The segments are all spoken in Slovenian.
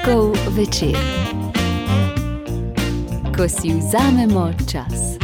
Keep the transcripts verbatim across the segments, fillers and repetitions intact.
Petkov večer, ko si vzamemo čas.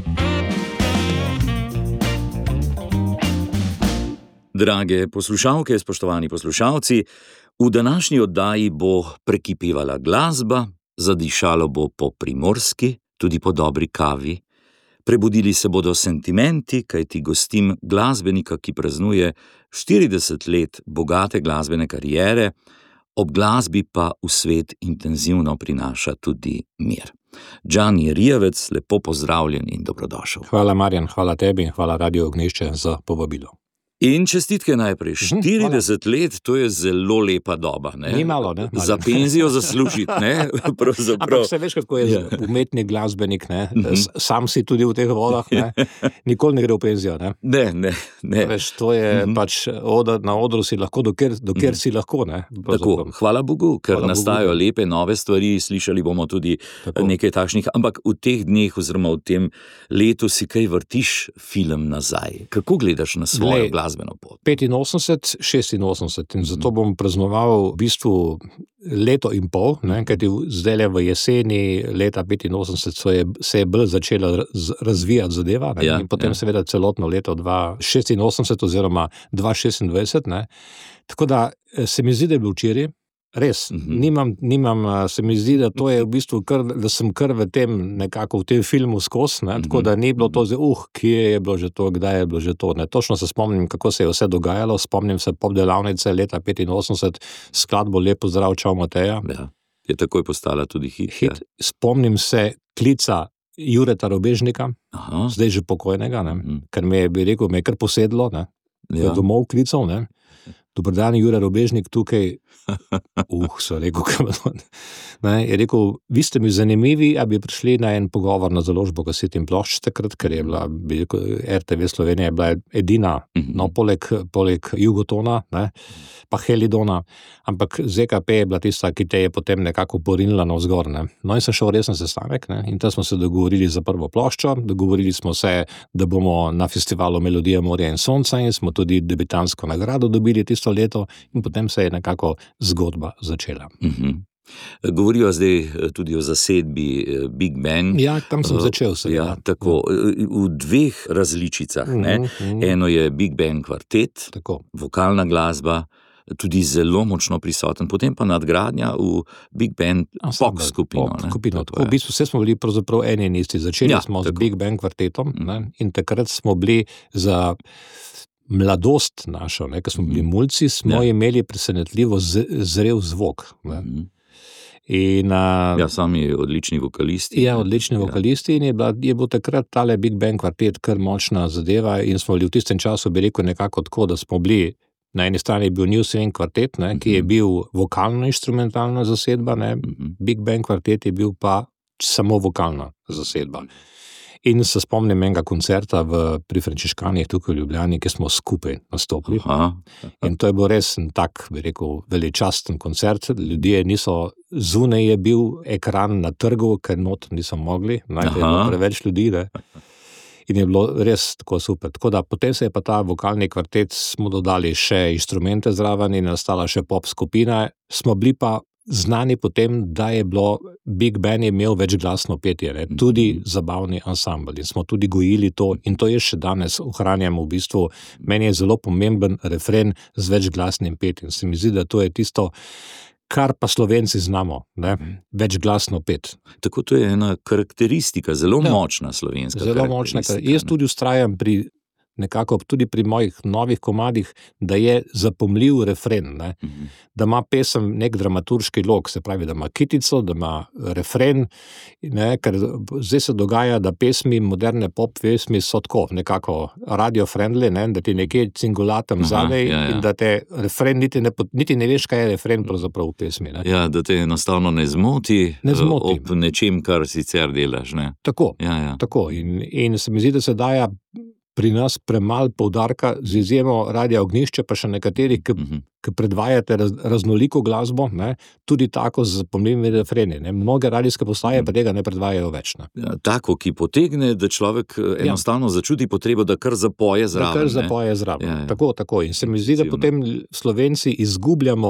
Drage poslušalke, spoštovani poslušalci, v današnji oddaji bo prekipevala glasba, zadišalo bo po primorski, tudi po dobri kavi. Prebudili se bodo sentimenti, kajti gostim glasbenika, ki praznuje štirideset let bogate glasbene kariere, ob glasbi pa v svet intenzivno prinaša tudi mir. Đani Rijavec, lepo pozdravljen in dobrodošel. Hvala Marjan, hvala tebi in hvala Radio Ognjišče za povabilo. In čestitke najprej. štirideset let, to je zelo lepa doba, ne? Ni malo, ne? Za penzijo zaslužiti, ne? Pravzaprav. Ampak se veš, kako je ja. umetnik, glasbenik, ne? Sam si tudi v teh vodah, ne? Nikoli ne gre v penzijo, ne? Ne, ne, ne. Veš, to je mm-hmm. pač, od, na odru si lahko, dokjer, dokjer mm-hmm. si lahko, ne? Tako, hvala Bogu, ker hvala nastajajo Bogu. Lepe nove stvari, slišali bomo tudi tako. Nekaj takšnih, ampak v teh dneh oziroma v tem letu si kaj vrtiš film nazaj. Kako gledaš na svojo glasbo? petinosemdeset, šestinosemdeset in zato bom praznoval v bistvu leto in pol, ne, kajti zdaj v jeseni leta petinosemdeset so je, se je bolj začela razvijati zadeva ne, ja, in potem ja. seveda celotno leto dva šestinosemdeset oziroma dva šestindvajset, ne. Tako da se mi zdi, da je bilo včeraj, res, mm-hmm. nimam, nimam, se mi zdi, da to je v bistvu, kar, da sem kar v tem nekako v tem filmu skos, ne, mm-hmm. tako da ni bilo to zdaj, uh, kje je bilo že to, kdaj je bilo že to, ne, točno se spomnim, kako se je vse dogajalo, spomnim se pop delavnice leta petinosemdeset, skladbo Lep pozdrav, čau Mateja. Ja, je takoj postala tudi hit. hit. Ja. Spomnim se klica Jureta Robežnika, Aha. zdaj že pokojnega, ne, mm-hmm. ker me je, bi rekel, me je kar posedlo, ne, ja. domov klical, ne. Dobar dan, Jure Robežnik, tukaj, uh, so rekel, ne, je rekel, vi ste mi zanimivi, a bi prišli na en pogovor na založbo kaset in plošč takrat, ker je bila, bi rekel, er te ve Slovenija je bila edina, mm-hmm. no, poleg, poleg Jugotona, ne, pa Helidona, ampak Z K P je bila tista, ki te je potem nekako porinila navzgor, ne. No in sem šel resen sestanek, ne, in tam smo se dogovorili za prvo ploščo, dogovorili smo se, da bomo na festivalu Melodija morja in sonca in smo tudi debitansko nagrado dobili tisto leto in potem se je nekako zgodba začela. Mm-hmm. Govorijo zdaj tudi o zasedbi Big Band. Ja, tam sem začel se. Ja, tako, v dveh različicah, mm-hmm. ne. Mm-hmm. Eno je Big Band kvartet, tako. Vokalna glasba, tudi zelo močno prisoten, potem pa nadgradnja v Big Band pop skupino. Pop skupino, tako. V bistvu vse smo bili pravzaprav eni in isti. Začeli ja, smo tako. z Big Band kvartetom, ne, in takrat smo bili za mladost našo, ne, ko smo bili mulci, smo ja. imeli presenetljivo z, zrel zvok. Ne. Mm-hmm. In, a, ja, sami odlični vokalisti. Ja, odlični ja. vokalisti in je, bila, je bil takrat tale Big Band kvartet kar močna zadeva in smo bili v tistem času, bi rekel, nekako tako, da smo bili, na eni strani je bil New Swing kvartet, ne, ki je bil vokalno-instrumentalna zasedba, ne, mm-hmm. Big Band kvartet je bil pa samo vokalna zasedba. In se spomnim enega koncerta v, pri Frančiškanih tukaj v Ljubljani, ki smo skupaj nastopili. Aha, aha. In to je bil res tak, bi rekel, veličasten koncert. Ljudje niso, zunaj je bil ekran na trgu, ker not niso mogli, najprej je bilo preveč ljudi, ne. In je bilo res tako super. Tako da potem se je pa ta vokalni kvartet, smo dodali še inštrumente zraven in nastala še pop skupina. Smo bili pa znani potem, da je bilo Big Band imel večglasno petje, ne? Tudi zabavni ansambl in smo tudi gojili to in to je še danes ohranjamo v bistvu. Meni je zelo pomemben refren z večglasnim petjem. Se mi zdi, da to je tisto, kar pa Slovenci znamo, ne? Večglasno pet. Tako to je ena karakteristika, zelo ja. močna slovenska zelo močna. Jaz tudi ustrajam pri nekako tudi pri mojih novih komadih, da je zapomljiv refren, ne? Mm-hmm. Da ima pesem nek dramaturški lok, se pravi, da ima kitico, da ima refren, ne? Ker zdaj se dogaja, da pesmi, moderne pop pesmi so tako nekako radio-friendly, ne? Da ti nekje cingulatem zadej ja, ja. in da te refren, niti ne, niti ne veš, kaj je refren pravzaprav v pesmi. Ne? Ja, da te enostavno ne zmoti, ne zmoti. Ob nečem, kar sicer delaš. Ne? Tako, ja, ja. tako. In, in se mi zdi, da se daja pri nas premalo poudarka, z izjemo Radia Ognjišče, pa še nekaterih, ki, mm-hmm. ki predvajate raz, raznoliko glasbo, ne, tudi tako z pomembnimi refreni. Ne. Mnoge radijske postaje mm-hmm. pa tega ne predvajajo več. Ne. Ja, tako, ki potegne, da človek enostavno ja. začuti potrebo, da kar zapoje zraven. Da kar zapoje zraven. Ja, ja. Tako, tako. In se mi zdi, da potem Slovenci izgubljamo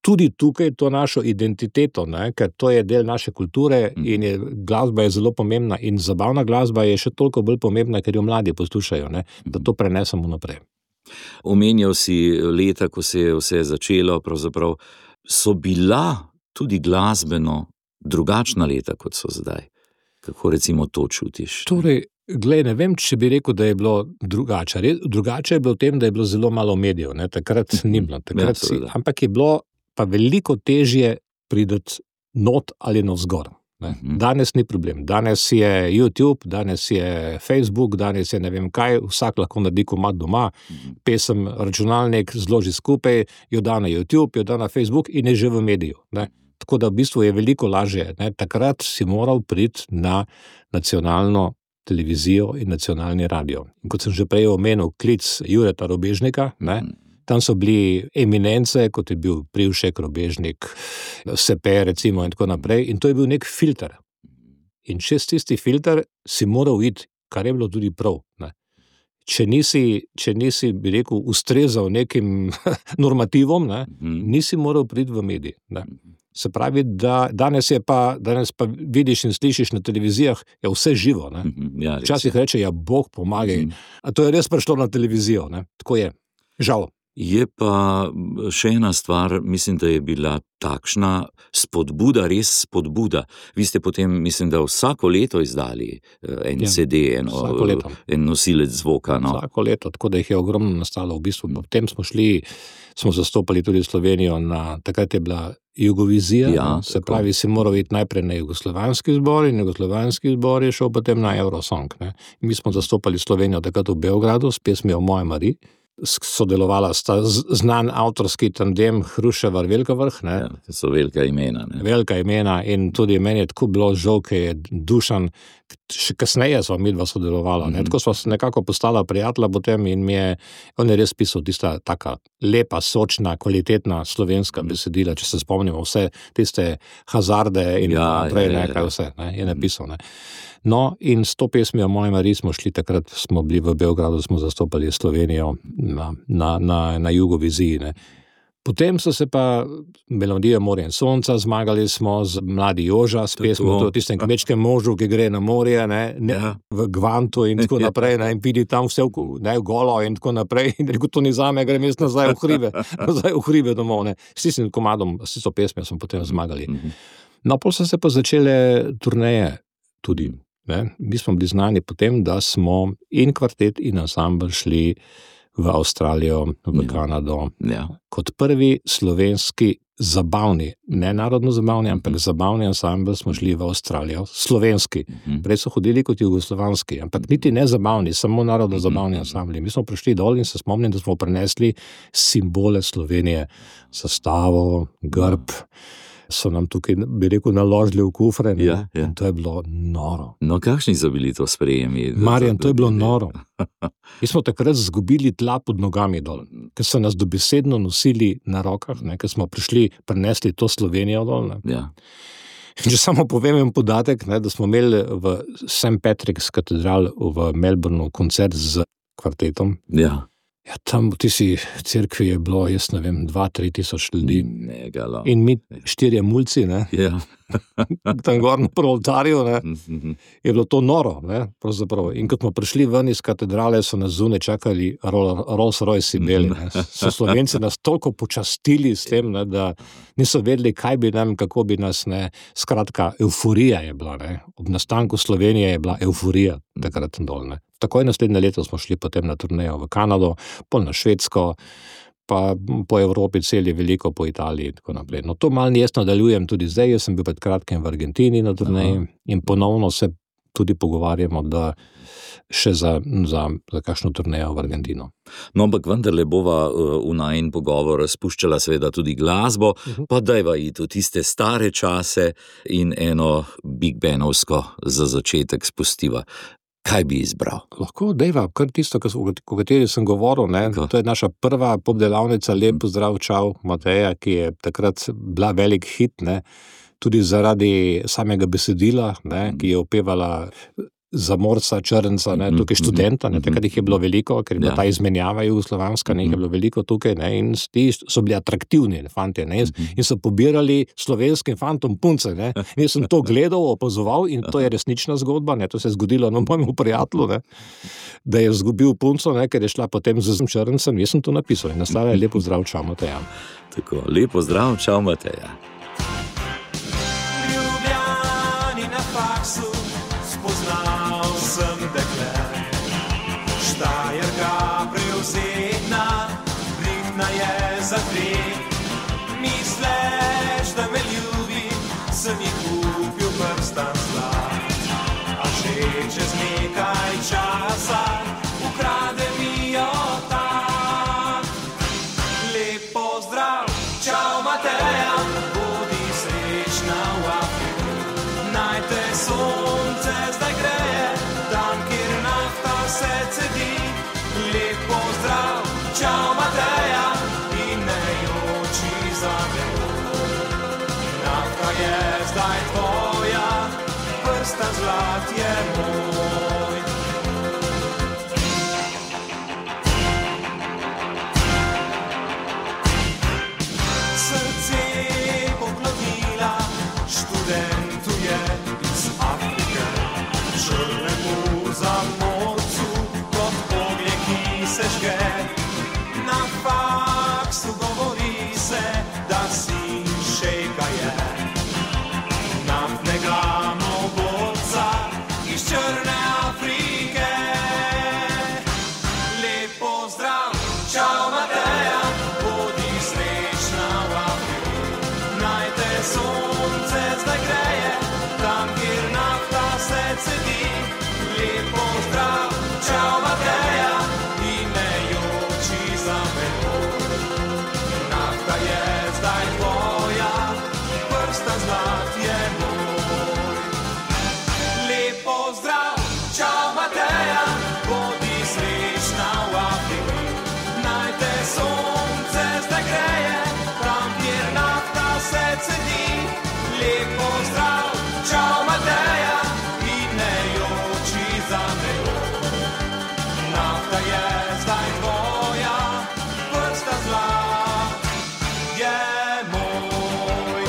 tudi tukaj to našo identiteto, ne, ker to je del naše kulture in je, glasba je zelo pomembna in zabavna glasba je še toliko bolj pomembna, ker jo mladi poslušajo, ne, da to prenesemo naprej. Omenjal si leta, ko se je vse začelo, pravzaprav so bila tudi glasbeno drugačna leta, kot so zdaj. Kako recimo to čutiš? Torej, glej, ne vem, če bi rekel, da je bilo drugače. Drugače je bilo v tem, da je bilo zelo malo medijev, ne, takrat ni bilo, takrat si, ampak je bilo pa veliko težje priti not ali navzgor. Danes ni problem. Danes je YouTube, danes je Facebook, danes je ne vem kaj, vsak lahko naredi komad doma, pesem, računalnik zloži skupaj, jo da na YouTube, jo da na Facebook in je že v mediju. Ne. Tako da v bistvu je veliko lažje. Ne. Takrat si moral priti na nacionalno televizijo in nacionalni radio. In kot sem že prej omenil, klic Jureta Robežnika, ne, tam so bili eminence, kot je bil Privšek, Robežnik, Sepe recimo in tako naprej, in to je bil nek filter. In čez tisti filter si moral iti, kar je bilo tudi prav. Ne. Če nisi, če nisi, bi rekel, ustrezal nekim normativom, ne, nisi moral priti v medij. Ne. Se pravi, da danes je pa, danes pa vidiš in slišiš na televizijah, je vse živo. Ne. Ja, včasih reče, ja, Bog pomagaj. A to je res prišlo na televizijo. Ne. Tako je. Žal. Je pa še ena stvar, mislim, da je bila takšna spodbuda, res spodbuda. Vi ste potem, mislim, da vsako leto izdali en Ja, C D, eno, vsako leto. en nosilec zvoka. No. Vsako leto, tako da jih je ogromno nastalo. V bistvu potem smo šli, smo zastopali tudi Slovenijo na, takrat je bila Jugovizija, Ja, se tako. pravi, si moral iti najprej na jugoslovanski zbor in jugoslovanski zbor je šel potem na Eurosong. Ne. In mi smo zastopali Slovenijo takrat v Beogradu s pesmijo Moja Mari. Sodelovala sta z- znan avtorski tandem Hruševar Velkovrh, ne. Ja, to so velika imena. Ne. Velika imena in tudi meni je tako bilo žal, ker je Dušan, še kasneje sva midva sodelovala, ne, tako sva se nekako postala prijatelja potem in mi je, on je res pisal tista taka lepa, sočna, kvalitetna slovenska besedila, če se spomnimo vse tiste hazarde in Ja, naprej, ja, ja, ne, kaj ja. vse, ne, je napisal, ne. No, in s to pesmijo Moja Mari smo šli takrat, smo bili v Beogradu, smo zastopali Slovenijo na, na, na, na Jugoviziji, ne. Potem so se pa Melodija Morja in sonca, zmagali smo z Mladi Joža, s pesmo Tako. o tistem kmečkem možu, ki gre na morje, ne, ne, Ja. v Gvantu in tako naprej, ne, in pidi tam vse v, ne, v golo in tako naprej, in rekel, to ni zame, grem jaz nazaj v hribe, nazaj v hribe domov, ne. S tistim komadom, s tisto pesmijo smo potem zmagali. No, pol so se pa začele turneje tudi, ne. Mi smo bili znani potem, da smo in kvartet in ansambel šli v Avstralijo, v Ja. Kanado, Ja. kot prvi slovenski zabavni, ne narodno zabavni, ampak zabavni ansambel smo šli v Avstralijo, slovenski. Prej so hodili kot jugoslovanski, ampak niti ne zabavni, samo narodno zabavni ansambli. Mi smo prišli dol in se spomnim, da smo prenesli simbole Slovenije, zastavo, grb, so nam tukaj, bi rekel, naložili v kufre, ne. Ja, ja. In to je bilo noro. No, kakšni so bili to sprejemi? Marjan, to je bilo noro. Mi smo takrat zgubili tla pod nogami dol, ker so nas dobesedno nosili na rokah, ne, ker smo prišli, prinesli to Slovenijo dol. Ne. Ja. In če samo povem en podatek, ne, da smo imeli v Saint Patrick's katedral v Melbourneu koncert z kvartetom. Ja. Ja, tam v tisti cerkvi je bilo, jaz ne vem, dva, tri tisoč ljudi. Negalo. In mi štirje mulci, ne, Ja. tam gor na prvo oltarju, ne, Mhm. je bilo to noro, ne, pravzaprav. In ko smo prišli ven iz katedrale, so nas zunaj čakali Rolls Royce beli, ne. So Slovenci nas toliko počastili s tem, ne, da niso vedeli, kaj bi nam, kako bi nas, ne, skratka, euforija je bila, ne. Ob nastanku Slovenije je bila euforija takrat dol, ne. Takoj naslednje leto smo šli potem na turnejo v Kanado, pol na Švedsko, pa po Evropi celi veliko, po Italiji in tako naprej. No, to malo jaz nadaljujem tudi zdaj, jaz sem bil pred kratkim v Argentini na turneji in ponovno se tudi pogovarjamo, da še za, za, za kakšno turnejo v Argentino. No, ampak vendarle bova uh, v najin pogovor spuščala seveda tudi glasbo, Mhm. pa dajva iti v tiste stare čase in eno big bandovsko za začetek spustiva. Kaj bi izbral? Lahko dejva, kar tisto, kar, o kateri sem govoril, ne, Tako. to je naša prva popdelavnica Lep pozdrav čau Mateja, ki je takrat bila velik hit, ne, tudi zaradi samega besedila, ne, ki je opevala Zamorca, Črnca, ne, tukaj študenta, ne, takrat jih je bilo veliko, ker je bila Ja. ta izmenjava jugoslovanska, ne, jih je bilo veliko tukaj, ne, in ti so bili atraktivni fanti, ne, in so pobirali slovenskim fantom punce, ne. In jaz sem to gledal, opazoval in to je resnična zgodba, ne, to se je zgodilo na mojemu prijatelju, ne, da je izgubil punco, ne, ker je šla potem z Črncem, jaz sem to napisal in naslala je Lepo zdrav, čau Mateja. Tako, lepo zdrav, čau Mateja. Ljubljani na faksu spoznal sem dekle. Štajerka prevzetna, prihtna je za tri. Misleš, da me ljubi, sem ji kupil prstan zlat. A že čez nekaj časa ukrade mi jo tak. Lep pozdrav, čau Mateja, bodi srečna v Afriki. Naj te sonce zdaj greje, tam, kjer nafta se cedi. Lep pozdrav, čau Mateja, in ne joči za me. Nafta je zdaj tvoja, prstan zlat je moj. Srce poklonila študentu je iz Afrike, črnemu zamorcu, kot oglje, ki se žge. Na faksu govori se, da si šejka je, naftnega mogotca iz črne Afrike. Lep pozdrav, čau Mateja, bodi srečna v Afriki. Naj te sonce zdaj greje, tam, kjer nafta se cedi. Lep pozdrav, čau Mateja, in ne joči za menoj. Nafta je zdaj tvoja, prstan zlat je moj. Lep pozdrav, čau Mateja, bodi srečna v Afriki. Naj te sonce zdaj greje, tam, kjer nafta se cedi. Lep pozdrav, čau Mateja, in ne joči za menoj. Nafta je zdaj tvoja, prstan zlat je moj.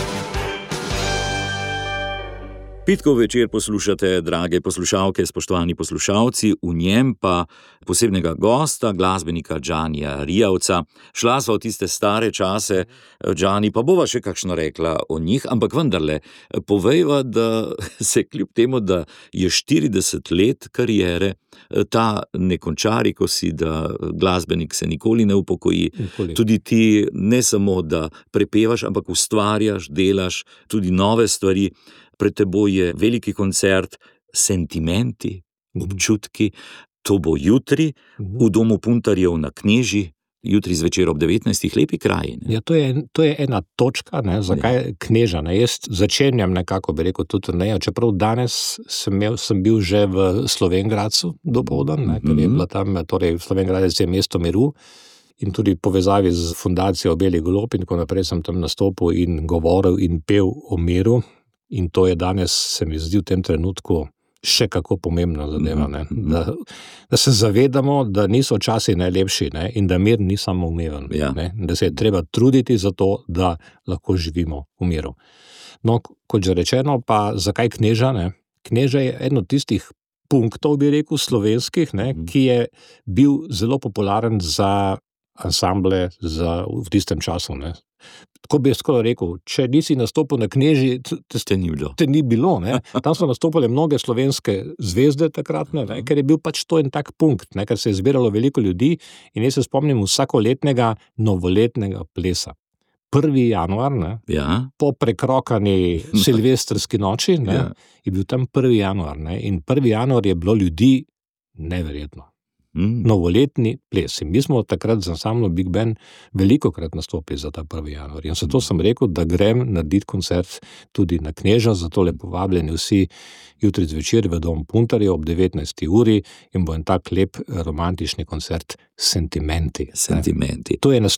Petkov večer poslušate, drage poslušalke, spoštovani poslušalci, v njem pa posebnega gosta, glasbenika Džanija Rijavca. Šla sva v tiste stare čase, Džani, pa bova še kakšno rekla o njih, ampak vendarle, povejva, da se kljub temu, da je štirideset let kariere, ta ne končari, ko si, da glasbenik se nikoli ne upokoji. Nikoli. Tudi ti ne samo, da prepevaš, ampak ustvarjaš, delaš tudi nove stvari. Pred teboj je veliki koncert, sentimenti, občutki. To bo jutri v domu Puntarjev na Kneži, jutri zvečer ob devetnajstih, lepi kraji. Ne? Ja, to je, to je ena točka, ne, zakaj ja. Kneža. Ne. Jaz začenjam nekako, bi rekel, tudi turnejo, čeprav danes sem, imel, sem bil že v Slovenj Gradcu dopoldan, ne, ker je bila tam, torej Slovenj Gradec je mesto miru in tudi povezavi z fundacijo Beli golob in tako naprej sem tam nastopil in govoril in pel o miru. In to je danes, se mi zdi v tem trenutku, še kako pomembna zadeva, ne? Da, da se zavedamo, da niso časi najlepši, ne? In da mir ni samoumeven, Ja. ne? Da se je treba truditi za to, da lahko živimo v miru. No, kot že rečeno, pa zakaj Kneža? Ne? Kneža je eden od tistih punktov, bi rekel, slovenskih, ne? Ki je bil zelo popularen za ansamble za, v tistem času, ne? Tako bi jaz skoro rekel, če nisi nastopil na Kneži, te, Te ni bilo. te ni bilo, ne. Tam so nastopile mnoge slovenske zvezde takratne, ne, ker je bil pač to en tak punkt, ne, ker se je zbiralo veliko ljudi in jaz se spomnim vsakoletnega novoletnega plesa. Prvi januar, ne, Ja, po prekrokani silvestrski noči, ne, Ja. je bil tam prvi januar, ne, in prvi januar je bilo ljudi neverjetno. mm. Novoletni ples. In mi smo takrat z ansamblom Big Band velikokrat nastopili za ta prvi januar. In zato sem rekel, da grem narediti koncert tudi na Kneža, zato lepo vabljeni vsi jutri zvečer v dom Puntarjev ob devetnajsti uri in bo en tak lep romantični koncert Sentimenti. Sentimenti. To je naslov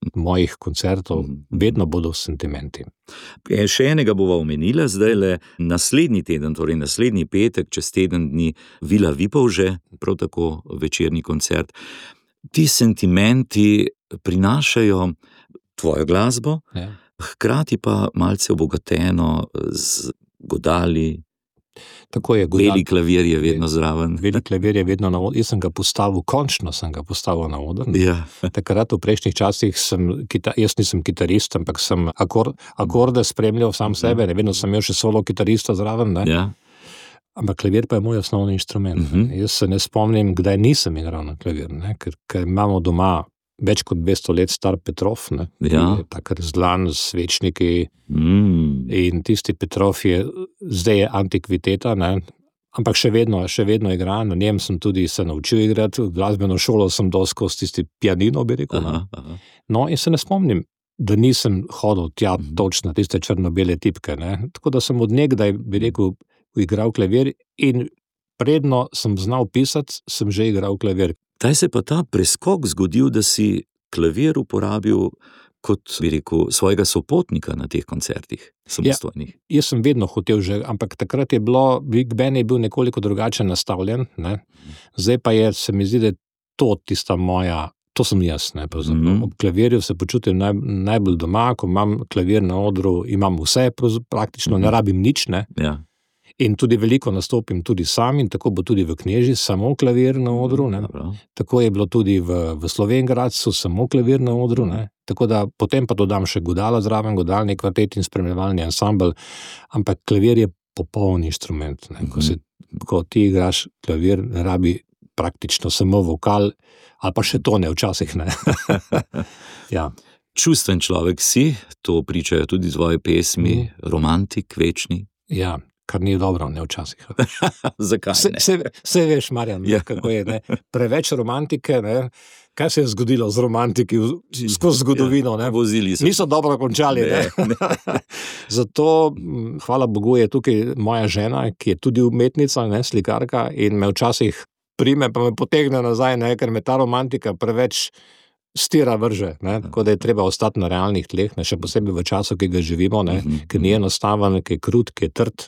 mojih koncertov vedno bodo sentimenti. Še enega bova omenila, zdaj le naslednji teden, torej naslednji petek, čez teden dni, Vila Vipavže, prav tako večerni koncert. Ti sentimenti prinašajo tvojo glasbo, Ja. hkrati pa malce obogateno z godali, Tako je, beli godal, klavir je vedno zraven. veli klavir je vedno na odru. Jaz sem ga postavil, končno sem ga postavil na odr. Ja. Takrat v prejšnjih časih sem, kita, jaz nisem kitarist, ampak sem akor, akorde spremljal sam sebe, ne vedno sem imel še solo kitarista zraven, ne? Ja. Ampak klavir pa je moj osnovni inštrument. Mhm. Uh-huh. Jaz se ne spomnim, kdaj nisem igral na klavir, ne? Ker, ker imamo doma več kot dvesto let star Petrov, ne? Ja. Ki je tak razglan s svečniki Mm. in tisti Petrov je, zdaj je antikviteta, ne? Ampak še vedno, še vedno igra, na njem sem tudi se naučil igrati, v glasbeno šolo sem dal skozi tisti pianino, bi rekel. ne. Aha, aha. No, in se ne spomnim, da nisem hodil tja točno tiste črno-bele tipke, ne. Tako da sem od nekdaj, bi rekel, igral klavir in predno sem znal pisati, sem že igral klavir. Kdaj se je pa ta preskok zgodil, da si klavir uporabil kot, bi rekel, svojega sopotnika na teh koncertih samostojnih? Jaz sem vedno hotel že, ampak takrat je bilo, Big Ben je bil nekoliko drugače nastavljen, ne. Zdaj pa je, se mi zdi, da je to tista moja, to sem jaz, ne, pravzaprav. Mhm. Ob klavirju se počutim naj, najbolj doma, ko imam klavir na odru, imam vse, pravzaprav praktično ne rabim nič, ne. Ja. In tudi veliko nastopim tudi sam in tako bo tudi v Kneži, samo klavir na odru, ne. Dobro. Tako je bilo tudi v, v Slovenj Gradcu, samo klavir na odru, ne. Tako da potem pa dodam še godala zraven, godalni kvartet in spremljevalni ansambel, ampak klavir je popoln inštrument, ne. Ko, se, ko ti igraš klavir, ne rabi praktično samo vokal, ali pa še to ne, včasih ne. Ja. Čustven človek si, to pričajo tudi tvoje pesmi, romantik, večni. Ja, kar ni dobro, ne včasih. Zakaj Se, ne? se, se veš, Marjan, Ja. kako je, ne? Preveč romantike, ne? Kaj se je zgodilo z romantiki v- skozi zgodovino, ne? Vozili so. Niso dobro končali, ne? Ne, Zato, m, hvala Bogu, je tukaj moja žena, ki je tudi umetnica, ne, slikarka, in me včasih prime, pa me potegne nazaj, ne, ker me ta romantika preveč stira vrže, ne, tako da je treba ostati na realnih tleh, ne, še posebej v času, ki ga živimo, ne, ker ni enostaven, ki je krut, ki je trd,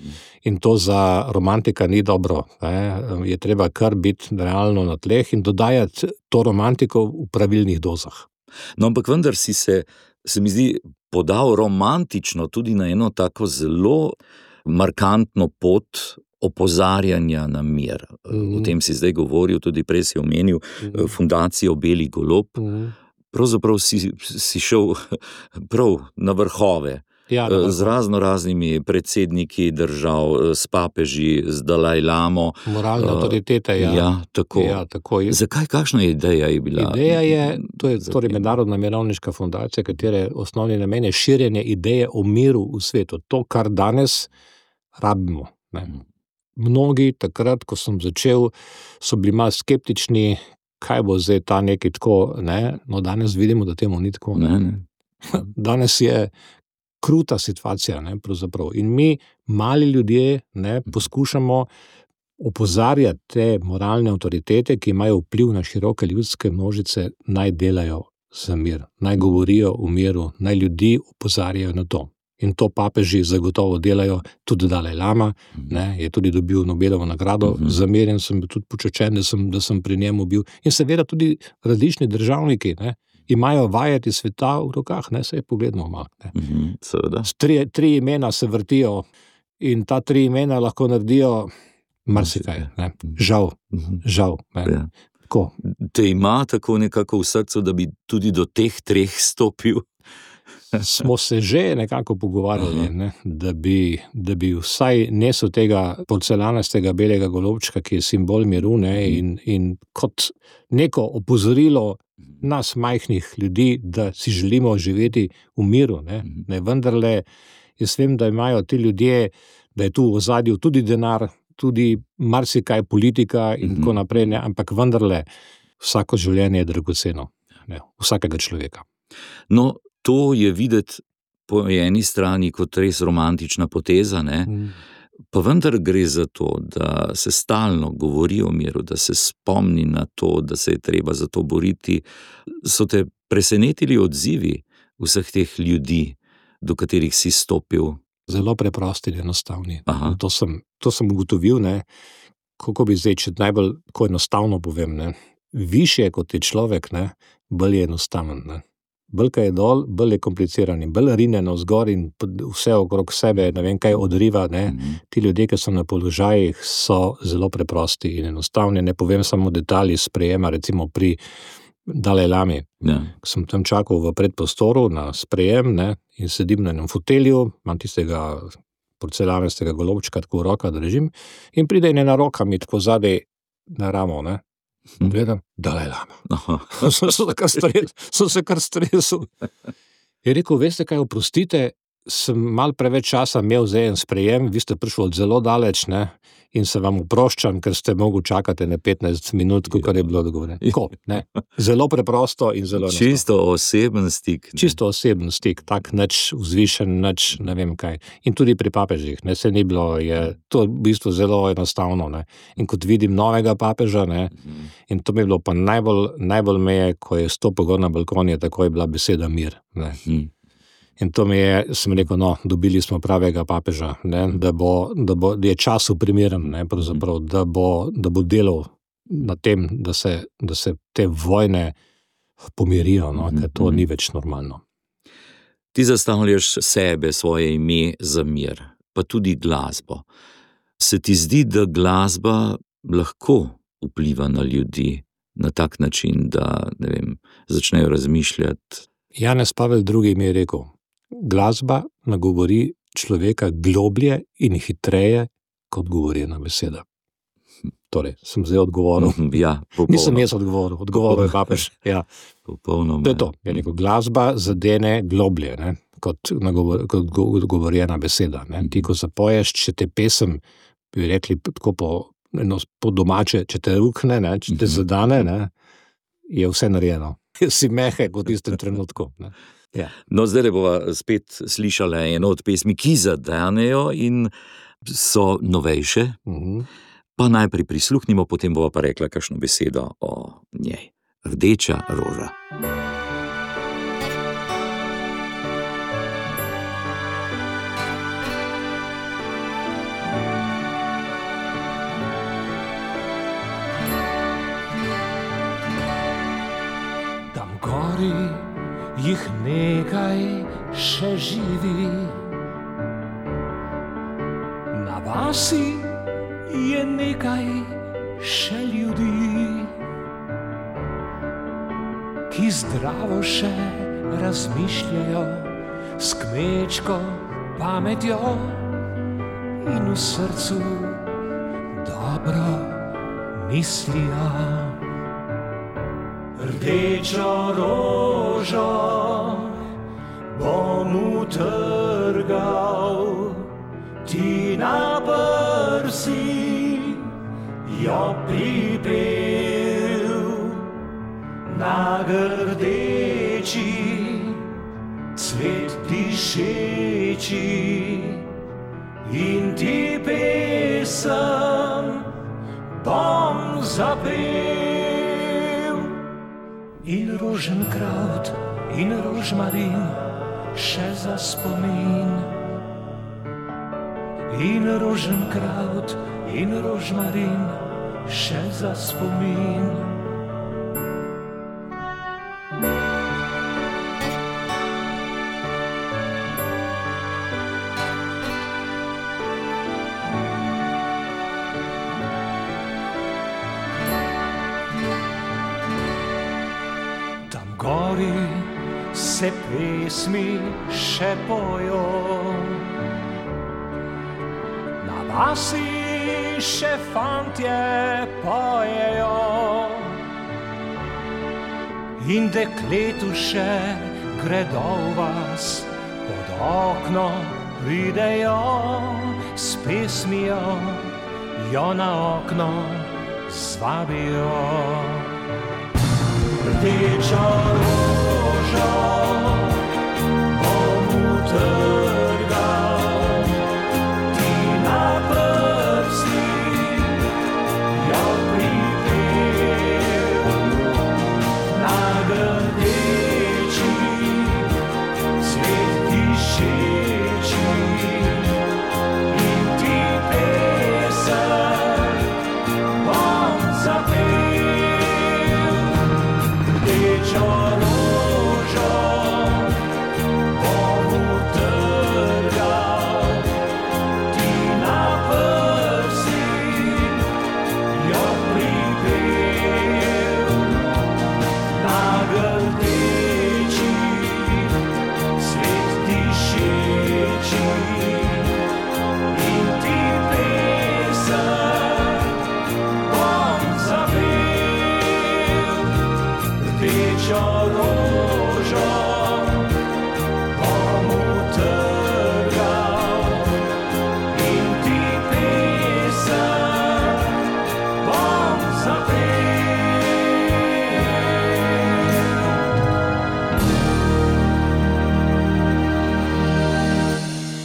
in to za romantika ni dobro, ne, je treba kar biti realno na tleh in dodajati to romantiko v pravilnih dozah. No, ampak vendar si se, se mi zdi, podal romantično tudi na eno tako zelo markantno pot opozarjanja na mir. Mhm. O tem si zdaj govoril, tudi prej si omenil eh, fundacijo Beli golob. Pravzaprav si, si šel prav na vrhove, Ja, eh, z razno raznimi predsedniki držav, eh, s papeži, z Dalajlamo. moralne eh, avtoritete, ja. Ja, tako. Ja, tako je. Zakaj, kakšna ideja je bila? Ideja je, to je za torej tem? mednarodna mirovniška fundacija, katere osnovni namen je širjenje ideje o miru v svetu. To, kar danes rabimo. Ne. Mnogi takrat, ko sem začel, so bili malo skeptični, kaj bo zdaj ta neki tako, ne. No, danes vidimo, da temu ni tako. Ne, ne. Danes je kruta situacija, ne, pravzaprav. In mi, mali ljudje, ne, poskušamo opozarjati te moralne avtoritete, ki imajo vpliv na široke ljudske množice, naj delajo za mir, naj govorijo o miru, naj ljudi opozarjajo na to. In to papeži zagotovo delajo, tudi Dalajlama, ne, je tudi dobil Nobelovo nagrado Mhm. za mir in sem bil tudi počaščen, da sem, da sem pri njemu bil. In seveda tudi različni državniki, ne, imajo vajeti sveta v rokah, ne, se je pogledno malo. Ne. Mhm, seveda. S Tri, tri imena se vrtijo in ta tri imena lahko naredijo marsikaj. Ne. Žal, Mhm. žal. Ne. Ja. Tako. Te ima tako nekako v srcu, da bi tudi do teh treh stopil? Smo se že nekako pogovarjali, ne, da, bi, da bi vsaj nesel tega porcelanastega belega golobčka, ki je simbol miru, ne, in, in kot neko opozorilo nas, majhnih ljudi, da si želimo živeti v miru. Ne, ne, vendarle, jaz vem, da imajo ti ljudje, da je tu v ozadju tudi denar, tudi marsikaj politika in tako naprej, ne, ampak vendarle vsako življenje je dragoceno, ne, vsakega človeka. No, to je videti po eni strani kot res romantična poteza, ne? Pa vendar gre za to, da se stalno govori o miru, da se spomni na to, da se je treba za to boriti. So te presenetili odzivi vseh teh ljudi, do katerih si stopil? Zelo preprosti in enostavni. Aha. To sem, to sem ugotovil, ne, kako bi zdaj, če najbolj ko enostavno povem, ne, višje kot je človek, ne, bolj je enostaven, ne. Bolj kaj je dol, bolj je kompliciran in bolj rine navzgor in vse okrog sebe, ne vem kaj odriva, ne. Mm-hmm. Ti ljudje, ki so na položajih, so zelo preprosti in enostavni. Ne povem samo detalji sprejema, recimo pri Dalaj Lami. Ja. Sem tam čakal v predprostoru na sprejem, ne, in sedim na enem fotelju, imam tistega porcelanastega golobčka, tako v roka držim, in pride ena roka mi tako zadaj na ramo, ne. Gledam, Dalaj Lama. sem, sem, kar stres, sem se kar stresel. Je rekel, veste kaj, oprostite, sem malo preveč časa imel za en sprejem, vi ste prišli od zelo daleč, ne, in se vam oproščam, ker ste mogli čakati ne petnajst minut, kar je bilo dogovorjeno. Tako, ne. Zelo preprosto in zelo enostavno. Čisto oseben stik. Ne? Čisto oseben stik, tak nič vzvišen, nič ne vem kaj. In tudi pri papežih, ne, se ni bilo, je to v bistvu zelo enostavno, ne. In kot vidim novega papeža, ne, mm. in to mi je bilo pa najbolj, najbolj meje, ko je stopil gor na balkon, je tako je bila beseda mir, ne. Mm. In to mi je, sem rekel, no, dobili smo pravega papeža, ne, da bo, da bo, da je času primeren, ne, pravzaprav, da bo, da bo delal na tem, da se, da se te vojne pomirijo, no, ker to ni več normalno. Ti zastavljaš sebe, svoje ime za mir, pa tudi glasbo. Se ti zdi, da glasba lahko vpliva na ljudi na tak način, da, ne vem, začnejo razmišljati? Janez Pavel drugi mi je rekel, glasba nagovori človeka globlje in hitreje, kot govori ena beseda. Torej, sem zdaj odgovoril. Ja, popolno. Nisem jaz odgovoril, odgovoril je papež. Ja. Popolno. To je to. Je rekel, glasba zadene globlje, ne, kot, nagovor, kot govori ena beseda. Ne. Ti, ko zapoješ, če te pesem, bi rekli tako po, eno, po domače, če te rukne, ne, če te zadane, ne, je vse narejeno. Si mehek v tistem trenutku. Ne. Ja. No, zdaj bova spet slišala eno od pesmi, ki zadanejo in so novejše. Mm-hmm. Pa najprej prisluhnimo, potem bova pa rekla kakšno besedo o njej. Rdeča roža. Tam gori jih nekaj še živi, na vasi je nekaj še ljudi, ki zdravo še razmišljajo s kmečko pametjo in v srcu dobro mislijo. Rdečo rožo bom utrgal, ti na prsi jo pripel, na grdeči cvet dišeči in ti pesem bom zapel. In roženkraut in rožmarin še za spomin, in roženkraut in rožmarin še za spomin. Gori se pesmi še pojo, na vasi še fantje pojejo in dekletu še gredo v vas pod okno pridejo s pesmijo, jo na okno zvabijo. Rdečo rožo bom utrgal, ti na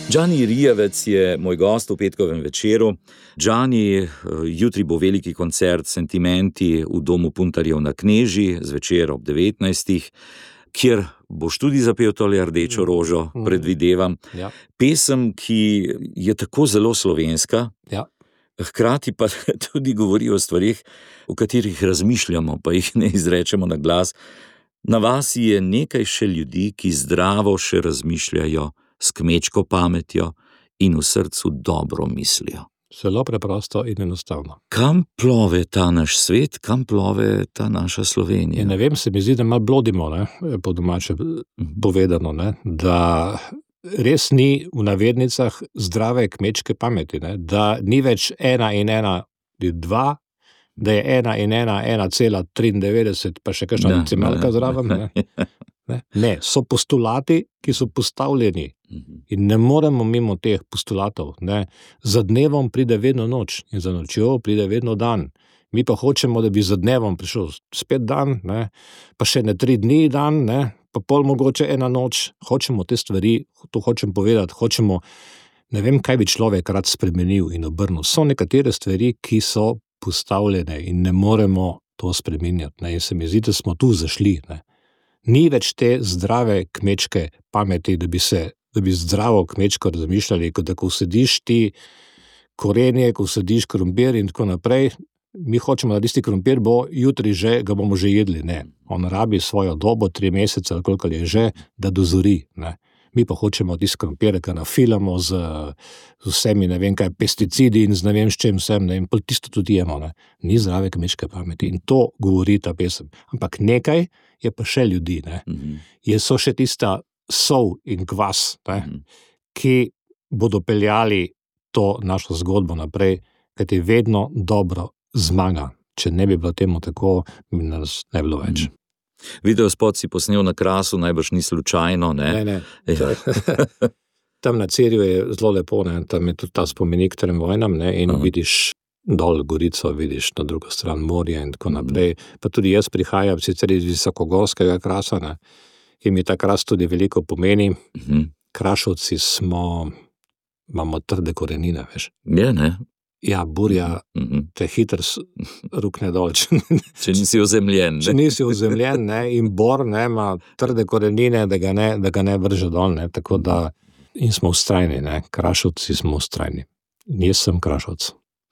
Džani Rijavec je moj gost v petkovem večeru. Džani, jutri bo veliki koncert Sentimenti v domu Puntarjev na Knežji, zvečer ob devetnajstih, kjer boš tudi zapel tole Rdečo rožo, predvidevam. Ja. Pesem, ki je tako zelo slovenska, Ja. hkrati pa tudi govori o stvarih, o katerih razmišljamo, pa jih ne izrečemo na glas. Na vasi je nekaj še ljudi, ki zdravo še razmišljajo, s kmečko pametjo in v srcu dobro mislijo. Zelo preprosto in enostavno. Kam plove ta naš svet, kam plove ta naša Slovenija? Ja, ne vem, se mi zdi, da malo blodimo, ne, po domače povedano, ne, da res ni v navednicah zdrave kmečke pameti, ne, da ni več ena in ena dva, da je ena in ena, ena cela triindevetdeset, pa še kakšna decimalka zraven. Ne. Ne, ne, so postulati, ki so postavljeni in ne moremo mimo teh postulatov. Ne. Za dnevom pride vedno noč in za nočjo pride vedno dan. Mi pa hočemo, da bi za dnevom prišel spet dan, ne, pa še ne tri dni dan, ne, pa pol mogoče ena noč. Hočemo te stvari, to hočem povedati, hočemo, ne vem, kaj bi človek rad spremenil in obrnil. So nekatere stvari, ki so postavljene in ne moremo to spreminjati. Ne. In se mi zdi, da smo tu zašli, ne. Ni več te zdrave kmečke pameti, da bi se, da bi zdravo kmečko razmišljali, kot da ko sediš ti korenje, ko sediš krompir in tako naprej, mi hočemo, da tisti krompir bo jutri že, ga bomo že jedli, ne. On rabi svojo dobo, tri mesece ali koliko je že, da dozori, ne. Mi pa hočemo tisti krompir, ki nafilamo z, z vsemi, ne vem kaj, pesticidi in z ne vem s čem vsem, ne, in pol tisto tudi jemo, ne. Ni zdrave kmečke pameti in to govori ta pesem. Ampak nekaj je pa še ljudi, ne. Mhm. Je so še tista sol in kvas, ne, Mhm. ki bodo peljali to našo zgodbo naprej, kajti vedno dobro zmaga. Če ne bi bilo temu tako, bi nas ne bilo več. Videospot si posnel na Krasu, najbrž ni slučajno, ne? Ne, ne. Ja. Tam na Cerju je zelo lepo, ne, tam je tudi ta spomenik trem vojnam, ne, in Aha. vidiš dol Gorico, vidiš na drugo stran morje in tako naprej. Pa tudi jaz prihajam sicer iz visokogorskega Krasa, ne, in mi ta Kras tudi veliko pomeni. Mhm. Krašovci smo, imamo trde korenine, veš. Je, ne? Ja, burja Mhm. te hitro s- rukne dol, če, Če nisi ozemljen, če ne? nisi ozemljen, ne, in bor, ne, ima trde korenine, da ga ne, da ga ne vrže dol, ne, tako da, in smo vztrajni, ne, Krašovci smo vztrajni. In jaz sem Krašovc.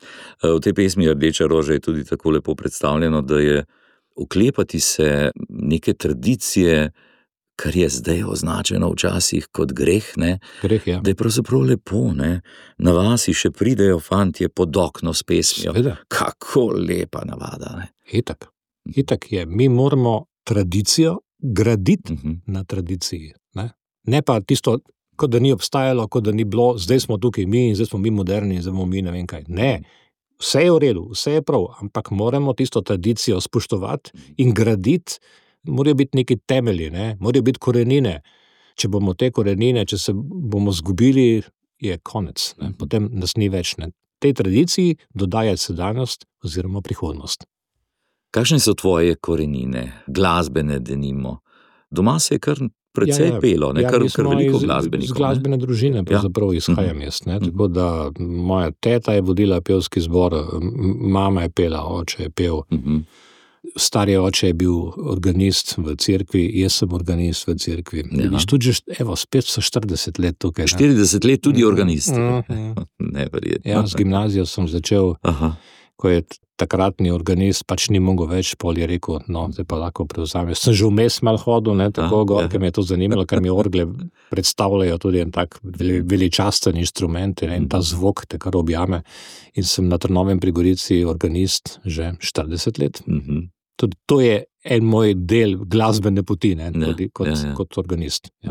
V tej pesmi Rdeča roža je tudi tako lepo predstavljeno, da je oklepati se neke tradicije, kar je zdaj označeno včasih kot greh, ne, Greh, ja. da je pravzaprav lepo, ne. Na vasi še pridejo fantje pod okno s pesmijo. Seveda, Kako lepa navada, ne. itak. Itak je. Mi moramo tradicijo graditi Mhm. na tradiciji, ne. Ne pa tisto, kot da ni obstajalo, kot da ni bilo, zdaj smo tukaj mi in zdaj smo mi moderni in zdaj bomo mi ne vem kaj. Ne. Vse je v redu, vse je prav, ampak moramo tisto tradicijo spoštovati in graditi. Morajo biti neki temelji, ne? Morajo biti korenine. Če bomo te korenine, če se bomo zgubili, je konec, ne? Potem nas ni več, ne? Tej tradiciji dodajati sedanjost oziroma prihodnost. Kakšne so tvoje korenine, glasbene denimo? Doma se je kar precej Ja, ja. pelo, ne, Ja, kar, mi kar smo veliko iz- glasbenikov. Iz ne? glasbene družine pravzaprav izhajam jaz, ne? Tako da moja teta je vodila pevski zbor, m- mama je pela, oče je pel. Mhm. Stari oče je bil organist v cerkvi, jaz sem organist v cerkvi. Ja. Vidiš, tudi že, evo, spet so štirideset let tukaj. ne. štirideset let tudi organist. Mhm. Neverjetno. Ja, z gimnazijo sem začel, Aha. ko je t- takratni organist pač ni mogel več, pol je rekel, no, zdaj pa lahko prevzame. Sem že vmes malo hodil, ne, tako Ah, gor, ja. ker me je to zanimalo, ker mi orgle predstavljajo tudi en tak veli- veličasten inštrument in en ta zvok te kar objame. In sem na Trnovem pri Gorici organist že štirideset let. Mhm. Tudi to je en moj del glasbene poti, ne, Ja, tudi kot, ja, ja. kot organist. Ja.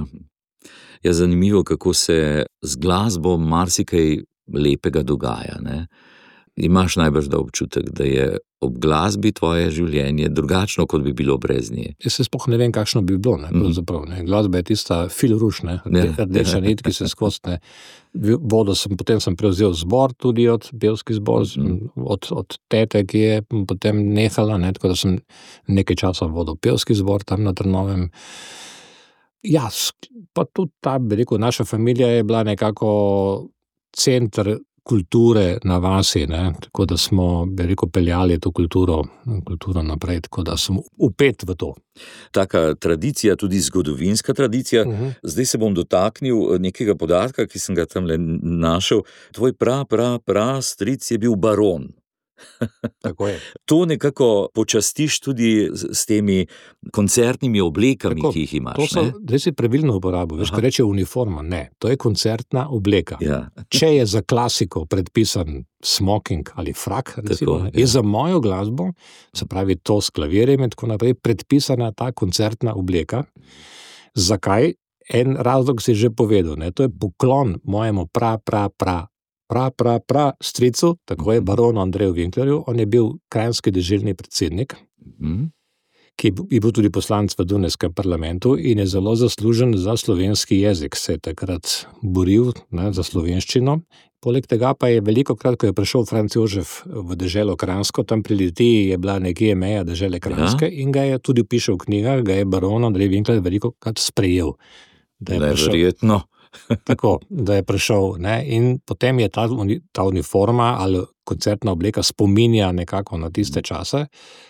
Je zanimivo, kako se z glasbo marsikaj lepega dogaja, ne. Imaš najbrž da občutek, da je ob glasbi tvoje življenje drugačno, kot bi bilo brez nje. Jaz se sploh ne vem, kakšno bi bilo, ne, pravzaprav, ne. Glasba je tista fil ruš, ne, Ja, rdeča ja. nit, ki se skozi, ne. Vodo sem, potem sem prevzel zbor, tudi od pevski zbor, Mhm. od, od tete, ki je potem nehala, ne, tako da sem nekaj časa vodil pevski zbor tam na Trnovem. Ja, pa tudi ta, bi rekel, naša familija je bila nekako center kulture na vasi, ne? Tako da smo, bi rekel, peljali to kulturo, kulturo naprej, tako da sem upet v to. Taka tradicija, tudi zgodovinska tradicija. Uh-huh. Zdaj se bom dotaknil nekega podatka, ki sem ga tamle našel. Tvoj pra, pra, pra stric je bil baron. Tako je. To nekako počastiš tudi s temi koncertnimi oblekami, tako, ki jih imaš. To so, zdaj si pravilno uporabil, veš, ko reče uniforma, ne, to je koncertna obleka. Ja. Če je za klasiko predpisan smoking ali frak, recimo, tako, je ja. Za mojo glasbo, se pravi to s klavirjem in tako naprej, predpisana ta koncertna obleka. Zakaj? En razlog si že povedal, ne, to je poklon mojemu pra, pra, pra Pra, pra, pra, stricu, tako je baronu Andreju Winklerju, on je bil kranjski deželni predsednik, mm. ki je bil tudi poslanec v Dunajskem parlamentu in je zelo zaslužen za slovenski jezik, se je takrat boril, ne, za slovenščino. Poleg tega pa je veliko krat, ko je prišel Franc Jožef v deželo Kranjsko, tam pri Litiji je bila nekje meja dežele Kranjske, ja. In ga je tudi pišel v knjigah, ga je baron Andrej Winkler veliko krat sprejel. Da je, da je prišel, verjetno. Tako, da je prišel, ne, in potem je ta, ta uniforma ali koncertna obleka spominja nekako na tiste čase.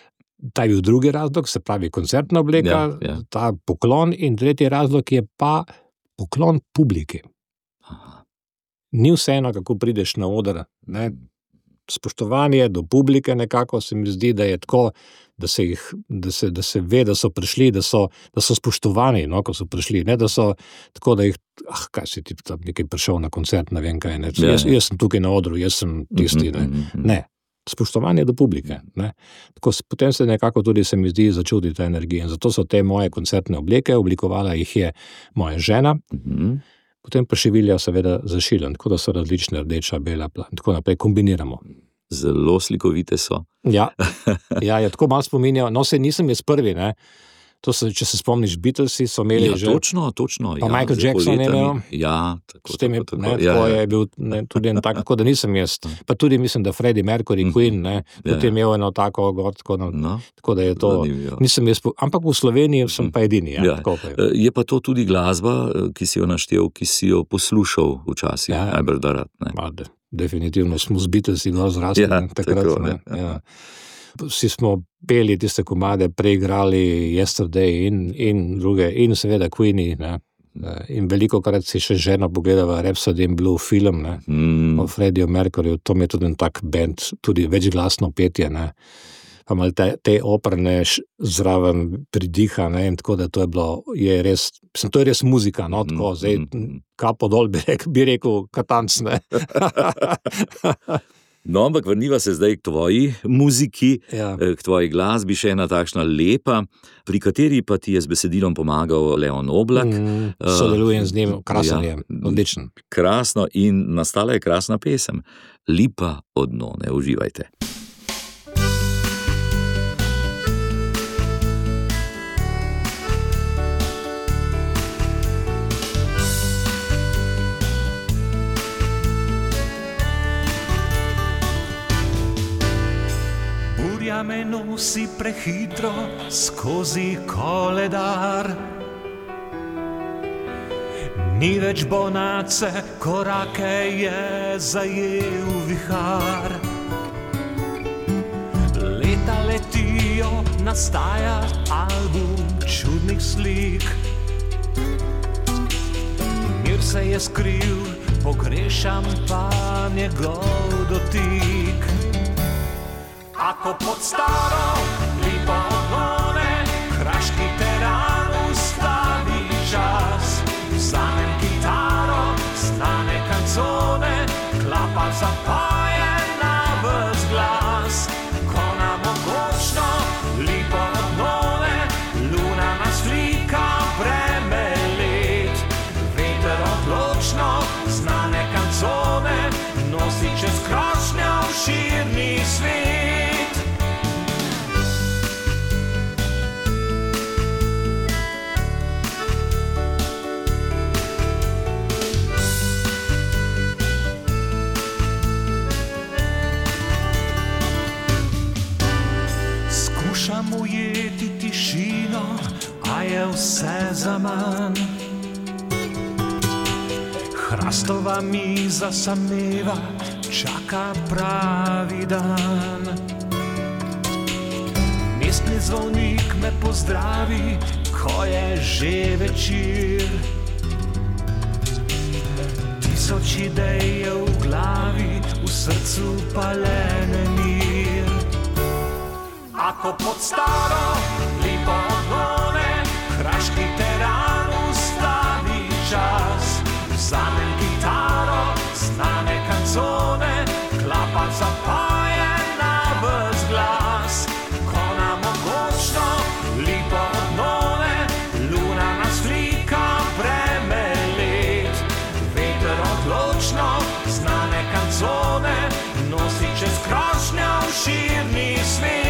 Ta je bil drugi razlog, se pravi koncertna obleka, ja, ja. Ta poklon, in tretji razlog je pa poklon publiki. Aha. Ni vseeno, kako prideš na oder, ne. Spoštovanje do publike nekako se mi zdi, da je tako, da se, jih, da se, da se ve, da so prišli, da so, da so spoštovani, no, ko so prišli, ne, da so tako, da jih, ah, kaj si ti tam nekaj prišel na koncert, ne vem kaj, ne, ja, jaz, jaz sem tukaj na odru, jaz sem tisti, ne, ne, spoštovanje do publike, ne, tako potem se nekako tudi se mi zdi začuti ta energija in zato so te moje koncertne obleke, oblikovala jih je moja žena, mm-hmm. Potem pa šivilja seveda zašiljen, tako da so različne rdeča, bela, tako naprej kombiniramo. Zelo slikovite so. Ja, ja, ja, tako malo spominjajo, no se nisem jaz prvi, ne. To se, če se spomniš, Beatlesi so imeli ja, že... točno, točno. Pa ja, Michael Jackson je imel. Ja, tako, s tem je, tako, ne, tako, ja, tako ja. je bil ne, tudi en tak, tako da nisem jaz. Pa tudi mislim, da Freddie Mercury, Queen, ne, tudi je imel eno tako gor, tako, no, tako da je to... Zanimivo. Nisem jaz, ampak v Sloveniji sem pa edini. Ja, ja. Tako pa je. Je pa to tudi glasba, ki si jo naštel, ki si jo poslušal včasih, ja, najbolj da rad, ne. Ma, de, definitivno smo z Beatlesi gor zrasli, ja, takrat, tako, ne, ne. Ja. Vsi smo peli tiste komade, preigrali Yesterday in, in druge, in seveda Queenie, ne. In veliko krat si še žena pogledala Rhapsody in Blue film, ne, mm. o Freddie Mercuryju, to mi je tudi en tak band, tudi večglasno petje, ne, pa malo te, te operne zraven pridiha, ne, in tako da to je bilo, je res, mislim, to je res muzika, no, tako, zdaj, kapo dol bi rekel, bi rekel katanc, ne. No, ampak vrniva se zdaj k tvoji muziki, ja. K tvoji glasbi, še ena takšna lepa, pri kateri pa ti je z besedilom pomagal Leon Oblak. Mm, sodelujem z njim, krasen ja, je, odličen. Krasno in nastala je krasna pesem. Lipa od None, uživajte. Me nosi prehitro skozi koledar. Ni več bonace, korake je zajel vihar. Leta letijo, nastaja album čudnih slik. Mir se je skril, pogrešam pa njegov dotik. Ako pod staro lipo od None, kraški teran ustavi čas. Vzamem kitaro, znane kancone, klapa zapoje na ves glas. Ko nam mogočno lipo od None, luna nas slika breme let. Veter odločno, znane kancone, nosi čez krošnjo v širni svet. Ujeti tišino, a je vse zaman. Hrastova miza sameva, čaka pravi dan. Mestni zvonnik me pozdravi, ko je že večer. Tisoč idej je v glavi, v srcu pa le nemir. Ako pod staro lipo odlone, kraški teran ustavi čas. Vzamem kitaro, znane kancone, klapa zapoje na ves glas. Ko nam mogočno lipo odnone, luna nas slika breme let. Veter odločno, znane kancone, nosi čez krošnjo v širni svet.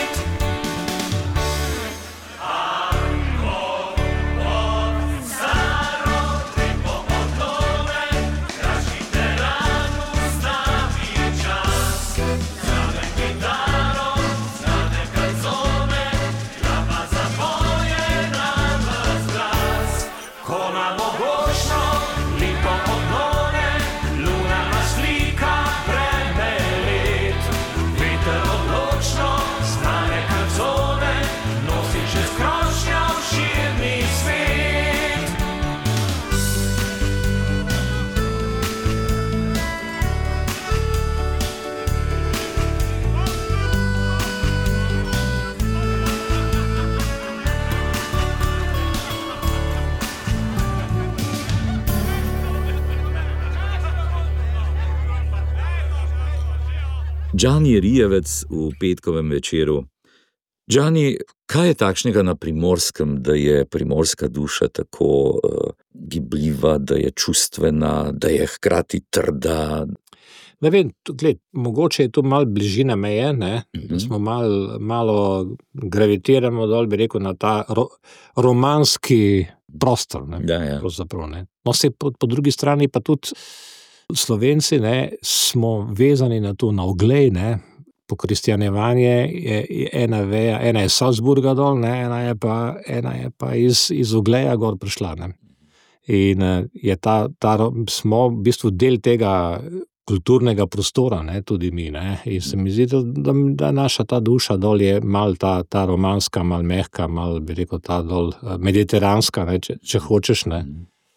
Đani Rijevec v petkovem večeru. Đani, kaj je takšnega na Primorskem, da je primorska duša tako uh, gibljiva, da je čustvena, da je hkrati trda? Ne vem, gled, mogoče je to malo bližina meje, ne? Mm-hmm. Da smo malo, malo gravitiramo dol, bi rekel, na ta ro, romanski prostor. Ne? Ja, ja. Ne? No, se po, po drugi strani pa tudi Slovenci, ne, smo vezani na to, na oglej, ne, pokristjanjevanje je, je ena veja, ena je Salzburga dol, ne, ena je pa, ena je pa iz, iz ogleja gor prišla, ne. In je ta, ta, smo v bistvu del tega kulturnega prostora, ne, tudi mi, ne, in se mi zdi, da, da naša ta duša dol je mal ta, ta romanska, mal mehka, mal, bi rekel, ta dol mediteranska, ne, če, če hočeš, ne.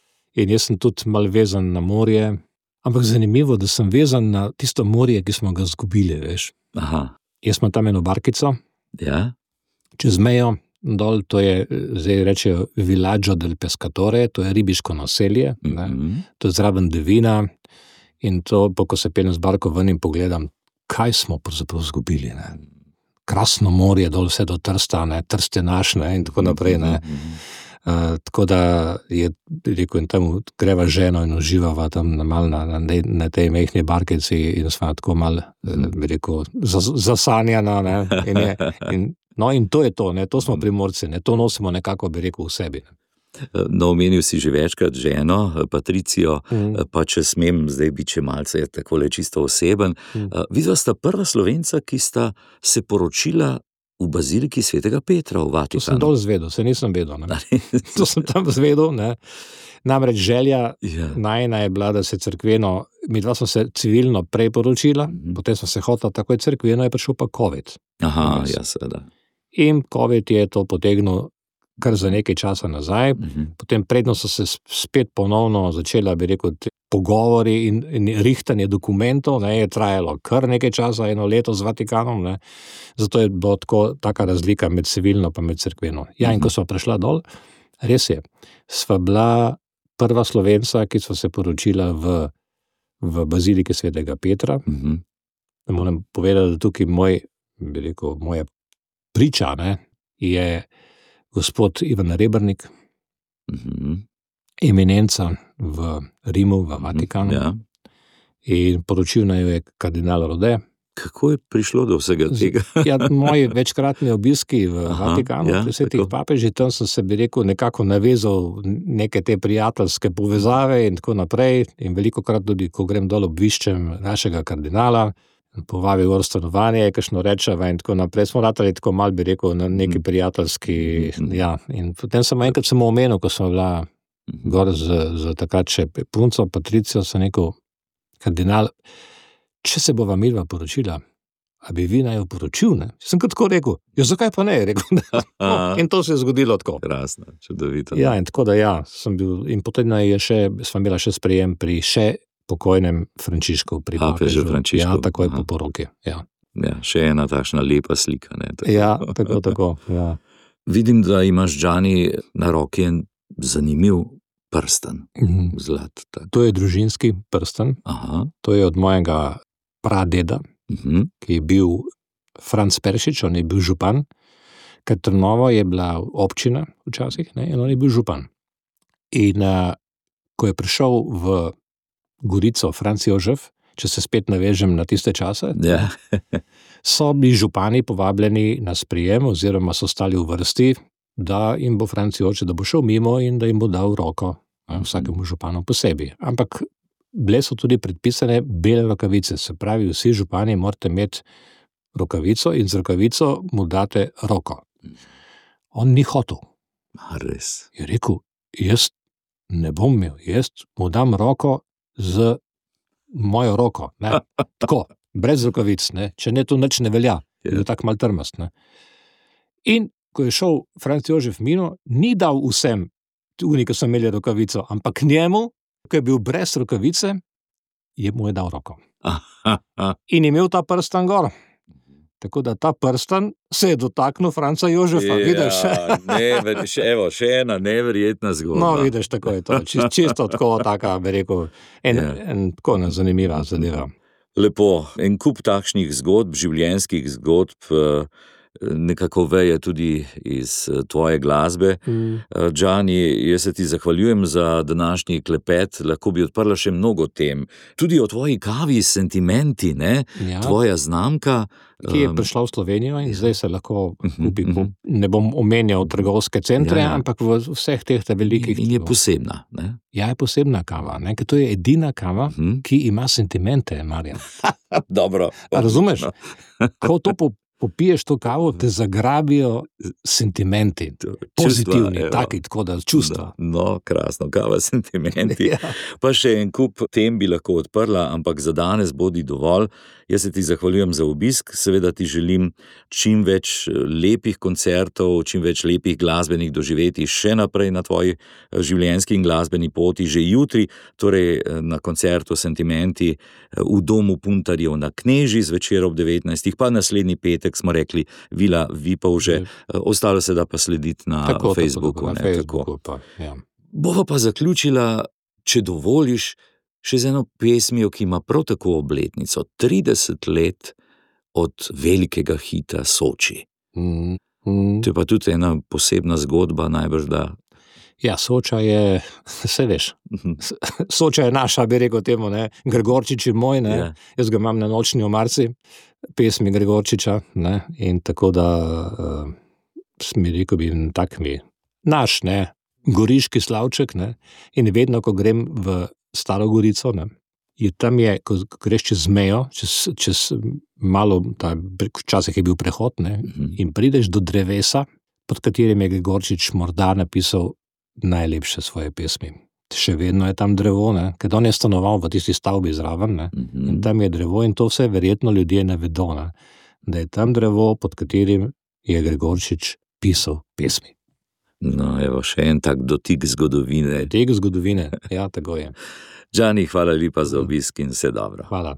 In jaz sem tudi mal vezan na morje. Ampak zanimivo, da sem vezan na tisto morje, ki smo ga zgubili, veš. Aha. Jaz imam tam eno barkico, ja. Čez mejo, dol, to je, zdaj rečejo, Villaggio del Pescatore, to je ribiško naselje, ne, Mm-hmm. to je zraven Devina in to, ko se peljem z barko ven in pogledam, kaj smo pravzaprav zgubili, ne. Krasno morje, dol vse do Trsta, ne, Trst je naš, ne, in tako naprej, ne. Mm-hmm. Uh, tako da je rekel, in tam greva ženo in uživava tam na, mal na, na, na tej mehni barkici in sva tako mal, bi rekel, zas, zasanjana, ne, in je, in, no in to je to, ne, to smo Primorci, ne, to nosimo nekako, bi rekel, v sebi. No, omenil si že večkrat ženo, Patricijo, Mm. pa če smem zdaj biti če malce takole čisto oseben. Mm. Vidva sta prva Slovenca, ki sta se poročila v baziliki svetega Petra v To sem Vatikanu. dol zvedel, se nisem vedel, ne. To sem tam zvedel, ne. Namreč želja Ja. najina je bila, da se cerkveno, mi dva smo se civilno prej poročila, Mhm. potem smo se hotela takoj cerkveno, je prišel pa covid. Aha, Res. ja, seveda. In covid je to potegnil kar za nekaj časa nazaj, Mhm. potem predno so se spet ponovno začela, bi rekel, te pogovori in, in rihtanje dokumentov, ne, je trajalo kar nekaj časa, eno leto z Vatikanom, ne, zato je bila tako, taka razlika med civilno pa med cerkveno. Ja, in ko smo prišla dol, res je, sva bila prva Slovenca, ki sva se poročila v, v baziliki svetega Petra. Mhm. Moram povedati, da tukaj moj, bi rekel, moja priča, ne, je gospod Ivan Rebernik, Mhm. eminenca v Rimu, v Vatikanu, Ja. in poročil naj jo je kardinal Rode. Kako je prišlo do vsega tega? Ja, moji večkratni obiski v Aha, Vatikanu, ja, pri svetih tako. papežih, tam sem se, bi rekel, nekako navezal neke te prijateljske povezave in tako naprej, in velikokrat tudi, ko grem dol, obviščem našega kardinala, povabi v stanovanje, kakšno rečeva in tako naprej. Smo ratali tako mal, bi rekel, na neki prijateljski, Mhm. ja, in potem sem enkrat samo omenil, ko sem bila gor z, z takrat še punco Patricijo, sem rekel, kardinal, če se bova midva poročila, a bi vi naj jo poročil, ne? Sem kot tako rekel, jo zakaj pa ne, rekel, da, no, in to se je zgodilo tako. Krasno, čudovito. Ja, in tako da ja, sem bil, in potem je še, sva imela še sprejem pri še pokojnem Frančišku pri Papežu Frančišku. Ja, takoj Aha. po poroki, ja. Ja, še ena takšna lepa slika, ne? Tako. Ja, tako, tako, ja. Vidim, da imaš, Džani, na roki en zanimiv prsten, Mhm. zlat. Tak. To je družinski prsten, Aha, to je od mojega pradeda, mhm, ki je bil Franc Peršič, on je bil župan, ker Trnovo je bila občina včasih, ne, in on je bil župan. In uh, ko je prišel v Gorico Franc Jožef, če se spet navežem na tiste čase, ja, so bili župani povabljeni na sprijem oziroma so stali v vrsti, da jim bo Franc Jožef, da bo šel mimo in da jim bo dal roko, ne, vsakemu županu posebej. Ampak bile so tudi predpisane bele rokavice, se pravi, vsi župani morate imeti rokavico in z rokavico mu date roko. On ni hotel. A res. Je rekel, jaz ne bom imel, jaz mu dam roko z mojo roko, ne, tako, brez rokavic, ne, če ne, to nič ne velja, je bil tak mal trmast, ne. In ko je šel Franc Jožef mimo, ni dal vsem, oni, ki so imeli rokavico, ampak njemu, ko je bil brez rokavice, je mu je dal roko. In imel ta prstan gor. Tako da ta prstan se je dotaknil Franca Jožefa, vidiš? Ja, never, še, evo, še ena neverjetna zgodba. No, vidiš, tako je to. Čist, čisto tako, taka, bi rekel, en, Ja. en tako ne, zanimiva zadeva. Lepo, en kup takšnih zgodb, življenjskih zgodb, eh, nekako veje tudi iz eh, tvoje glasbe. Mm. Eh, Džani, jaz se ti zahvaljujem za današnji klepet, lahko bi odprla še mnogo tem. Tudi o tvoji kavi, sentimenti, ne? Ja. Tvoja znamka. Ki je em, prišla v Slovenijo in zdaj se lahko Mhm, kupi, po, mhm. ne bom omenjal trgovske centre, Ja, ja. ampak v vseh teh ta velikih. In je posebna, ne? Ja, je posebna kava, ne? Ker to je edina kava, Mhm. ki ima sentimente, Marjan. Dobro. A razumeš? Ko to po, popiješ to kavo, te zagrabijo sentimenti, pozitivni, evo. taki, tako da čustva. No, krasno, kava sentimenti. Ja. Pa še en kup tem bi lahko odprla, ampak za danes bodi dovolj. Jaz se ti zahvaljujem za obisk, seveda ti želim čim več lepih koncertov, čim več lepih glasbenih doživetij še naprej na tvoji življenjski in glasbeni poti, že jutri, torej na koncertu Sentimenti v domu Puntarjev na Kneži zvečer ob devetnajstih, pa naslednji petek smo rekli Vila Vipavže, ostalo se da pa slediti na Tako, Facebooku. tako, na ne, Facebooku pa, ja. Bova pa zaključila, če dovoliš, še z eno pesmijo, ki ima prav tako obletnico, trideset let od velikega hita Soči. Mm, mm. To je pa tudi ena posebna zgodba, najbrž da. Ja, Soča je, se veš, Soča je naša, bi rekel temu, ne, Gregorčič je moj, ne, Ja. jaz ga imam na nočni omarci, pesmi Gregorčiča, ne, in tako da, uh, mi rekel bi, tak mi, naš, ne, goriški slavček, ne, in vedno, ko grem v Staro Gorico, ne, je tam je, ko greš čez mejo, čez, čez malo, ta, včasih je bil prehod, ne, Mhm. in prideš do drevesa, pod katerim je Gregorčič morda napisal najlepše svoje pesmi. Še vedno je tam drevo, ne, ker on je stanoval v tisti stavbi zraven, ne, in Mhm. tam je drevo in to vse verjetno ljudje ne vedo, ne, da je tam drevo, pod katerim je Gregorčič pisal pesmi. No, evo, še en tak dotik zgodovine. Tega zgodovine, ja, tako je. Džani, hvala lepa za obisk in vse dobro. Hvala.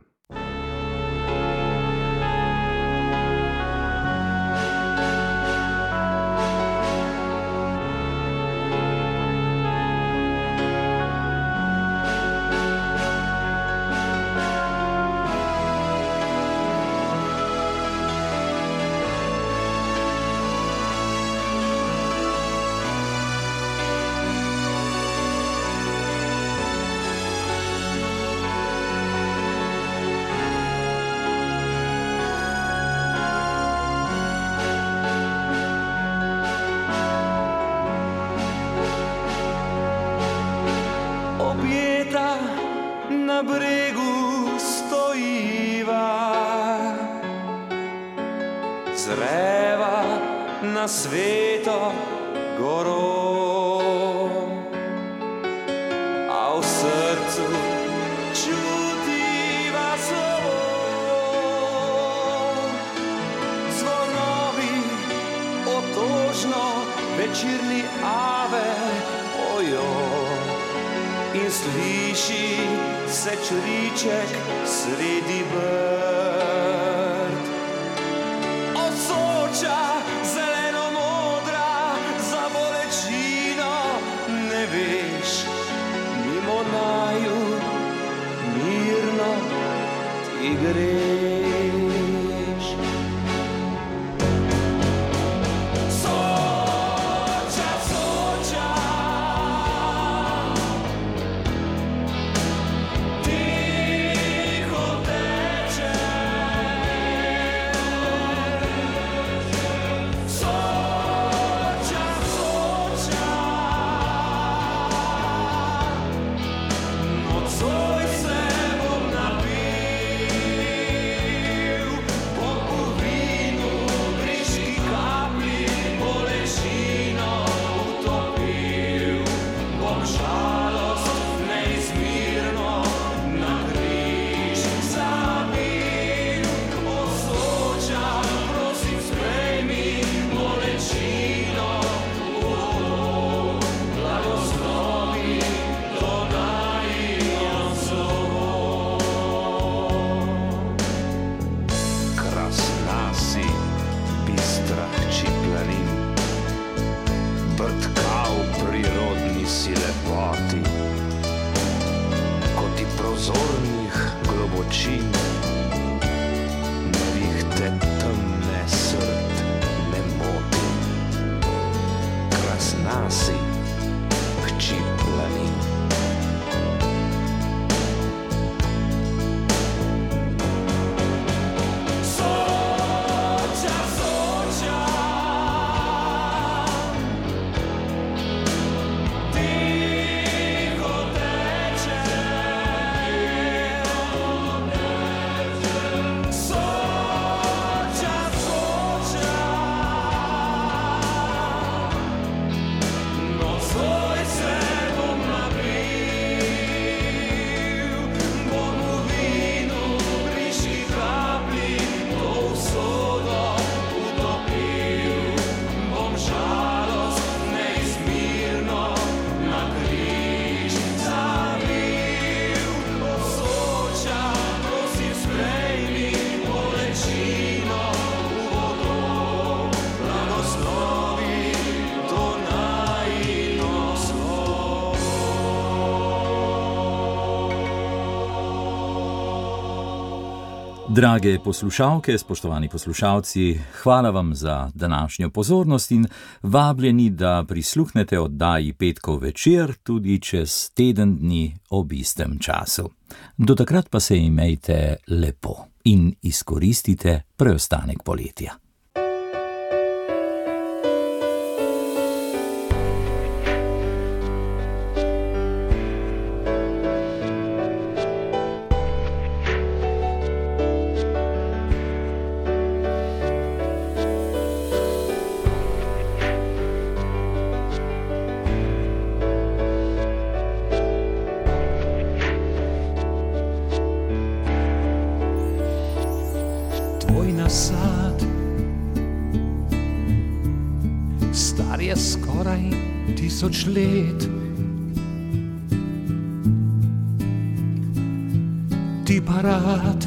Objeta na bregu stojiva, zreva na sveto goro. srcu čutiva slovo. Zvonovi otožno večerni ave pojo in sliši se čriček sredi brd. Od Soča zeleno modra za bolečino ne veš, mimo naju mirno ti greš. Soča, Soča, tiho teče. Soča, Soča, nocoj se bom napil, bom v vinu briški kaplji bolečino utopil, bom žalost neizmirno na križ zabil. O Soča, prosim sprejmi bolečino vodo, blagoslovi to najino slovo. Krasna si, bistra hči planin, brtka v prirodni si lepoti, kot ti prozornih globočin, nevihte temne srd ne moti. Krasna si, hči planin. Soča, Soča, tiho teče. Soča, Soča, nocoj se bom napil, bom v vinu briški kaplji to usodo utopil, bom žalost neizmirno na križ zabil. O Soča, prosim sprejmi bolečino vodo, blagoslovi to najino slovo. Drage poslušalke, spoštovani poslušalci, hvala vam za današnjo pozornost in vabljeni, da prisluhnete oddaji Petkov večer tudi čez teden dni ob istem času. Do takrat pa se imejte lepo in izkoristite preostanek poletja. Tvoj nasad star je skoraj tisoč let. Ti pa rad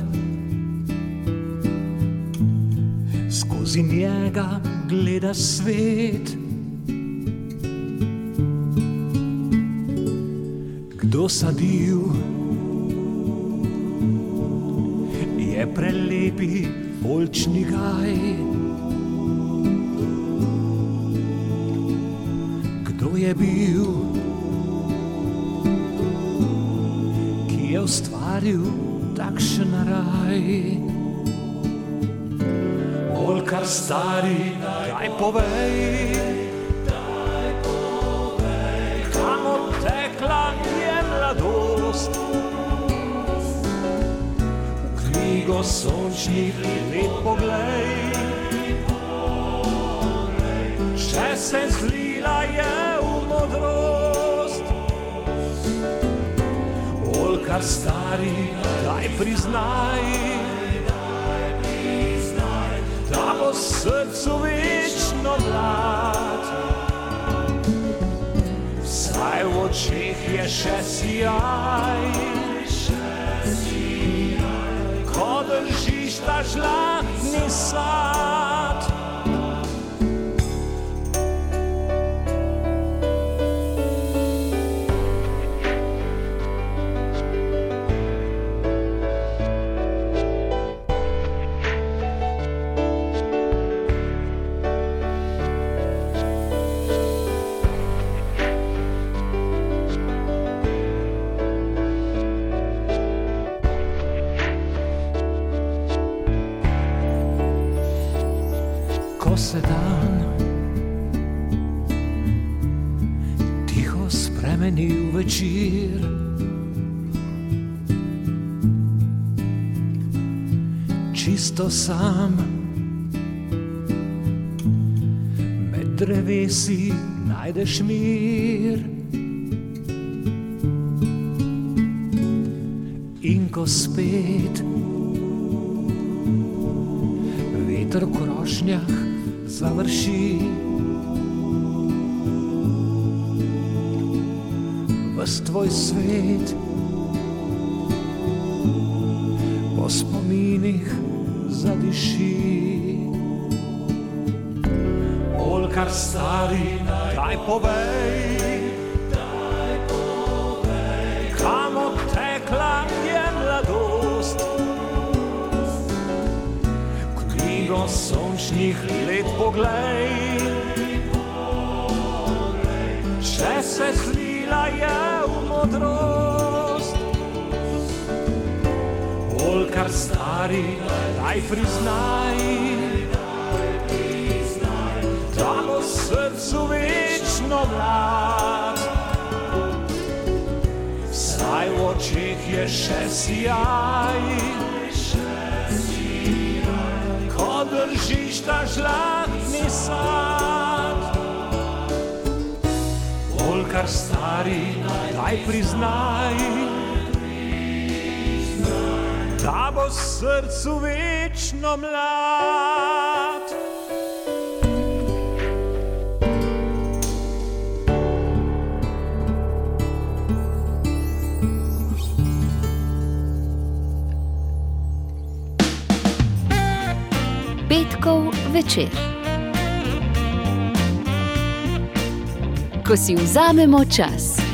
skozi njega gledaš svet. Kdo sadil je prelepi oljčni gaj. Kdo je bil, ki je ustvaril takšen raj? Oljkar stari, daj povej, kam odtekla je mladost. V knjigo sončnih let poglej, če se zlila je v modrost. Olkar stari, daj priznaj, da bo srcu večno mlad. Saj v očeh je še sijaj, ko držiš ta žlahtni sad. Ko se dan tiho spremeni v večer, čisto sam med drevesi najdeš mir. In ko spet veter v krošnjah završi, ves tvoj svet po spominih zadiši. Olkar stari, daj povej, kam odtekla je mladost. Knjigo sončnih let poglej, če se zlila je v modrost. Olkar stari, daj priznaj, da bo srcu večno mlad. Saj v očeh je še sijaj, ko držiš ta žlahtni sad. Olkar stari, daj priznaj, da bo srcu večno mlad. Petkov večer. Ko si vzamemo čas.